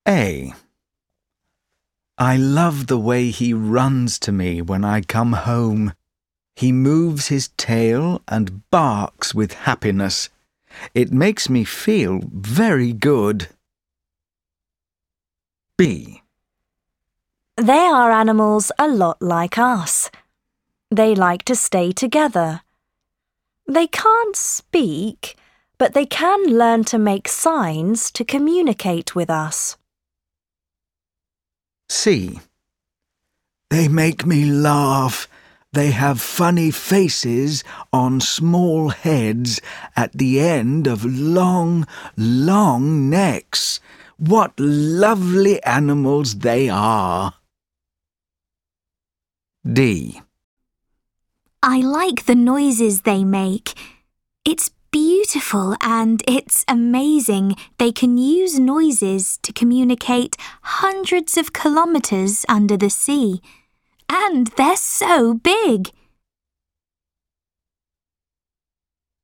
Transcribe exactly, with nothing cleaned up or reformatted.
A. I love the way he runs to me when I come home. He moves his tail and barks with happiness. It makes me feel very good. B. They are animals a lot like us. They like to stay together. They can't speak, but they can learn to make signs to communicate with us. C. They make me laugh. They have funny faces on small heads at the end of long, long necks. What lovely animals they are! D. I like the noises they make. It's beautiful and it's amazing they can use noises to communicate hundreds of kilometers under the sea. And they're so big!